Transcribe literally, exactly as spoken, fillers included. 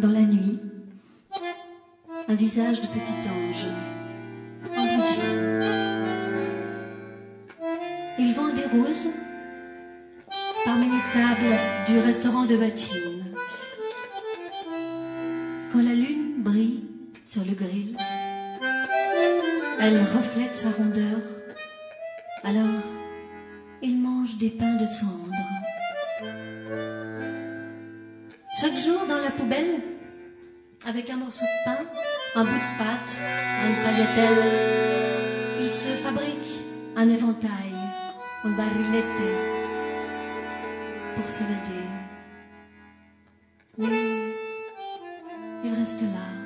dans la nuit, un visage de petit ange, en blue jean. Il vend des roses parmi les tables du restaurant de Valchine. Quand la lune brille sur le grill, elle reflète sa rondeur. Alors, il mange des pains de cendre. Chaque jour dans la poubelle, avec un morceau de pain, un bout de pâte, une tagliatelle, il se fabrique un éventail, un barrilette, pour s'évader. Oui, il reste là.